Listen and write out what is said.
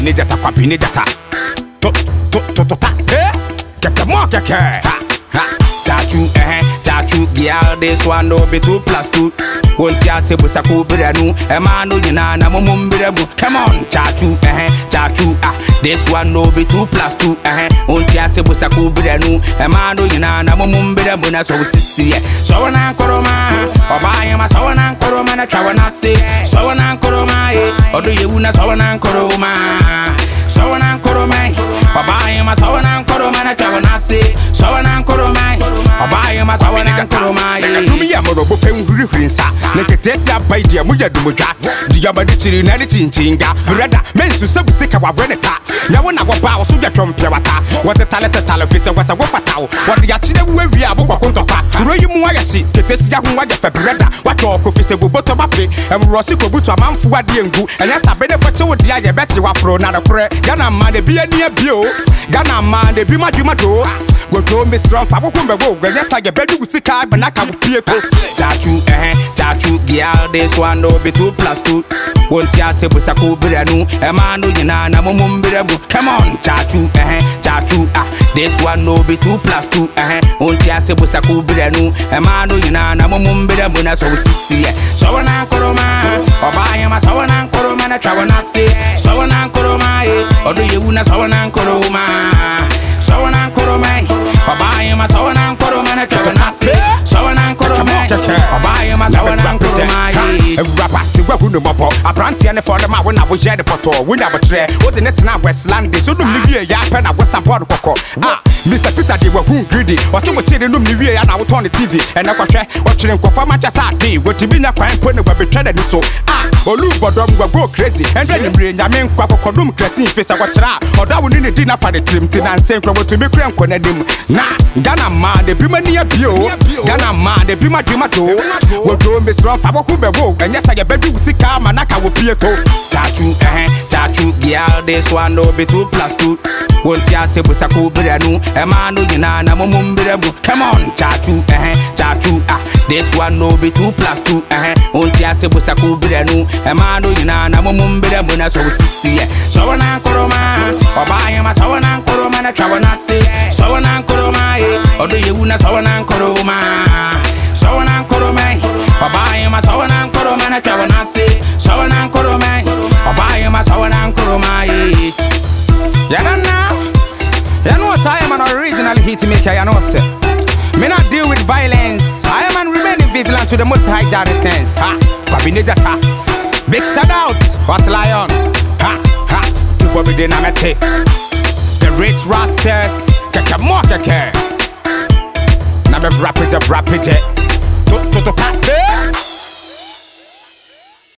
jata kwabine jata to ta keke mo keke Chachu chachu girl this one no be 2 + 2 won't ya se busa ku branu e man no nyina na momum bremu come on chachu chachu this one no be 2 + 2 won't ya se busa ku branu e man no nyina na momum bremu na so sisi so wana koroma obaye ma so wana koroma na trawana se so wana koroma odo yewu na so wana koroma so wana koroma obaye ma so wana koroma na trawana se so wana koroma obaye ma so wana koroma dumi ya morobo fe nhuri nsa neketesi abai dia muya dumodwa dia badi chiri na ni chinchinga brother mensu sebusika wa breneta na wona go ba wo so dwa twompe wata wote tale fese wasa wo fatawo wode ya chire wu awi abo kwakontofa turo yi mu ayasi ketesi ja hu waje fe brother wato ko fese bo boto bape emrosi ko butu amanfu wade engu enya sabede fo che wo dia ye beti wa fro na kore gana ma de bia ni abio gana ma de bi madwuma do go to me strong fa wo be go enya sa ye bedu sika be na ka pie ko chachu girl this one no be 2 + 2 won't ya se busa ku branu e man no nyina na momum bremu come on chachu chachu this one no be 2 + 2 won't ya se busa ku branu e man no nyina na momum bremu na so sisi so wana koroma obaye ma so wana koroma na trawana se so wana koroma odo yewu na so wana koroma so wana koroma obaye ma so wana koroma na trawana se so wana koroma obaye ma so wana koroma rapa ti gwa no mopo aprantie ne for dem a wona wo je de poto wona botre wo de net na Westland so dum ni wie ya pe na Western board kokko Mr. Peter de wahu greedy o se mo chire no mi wie ya na wo turn TV ene kwahwe o chire nkofo ma chasa ade wo ti bi nya kwan po ne ba betwa da ni so olu bodom gwa go crazy ende ni mre nya me nkwa kokodum crazy fesa wo chira oda wo ni di na fa de trim ti na nsen kro wo to bi kra nkwa na dim na Ghana ma de bi mani abio Ghana ma de bi ma dwuma to wo do me strong fa wo ku be wo enya sa ye bedu sika ma na ka wo pie to chachu girl this one no be 2 + 2 won't ya se busa ku branu e man no nyina na momum bremu come on chachu chachu this one no be 2 + 2 won't ya se busa ku branu e man no nyina na momum bremu na so sisi so wana koroma obaye ma so wana koroma na trawana se so wana koroma odo yewu na so wana koroma so wana koroma obaye ma so wana koroma na trawana se so wana koroma obaye ma so wana koroma ya know I am an original hit maker, you know sir. Me not deal with violence. I am an remaining vigilant to the most high jar returns. Kabinejata. Big shout out, Hot Lion. To Bobby Dynamite. The Rich Rastas. Keke mo keke. Na me rapid. To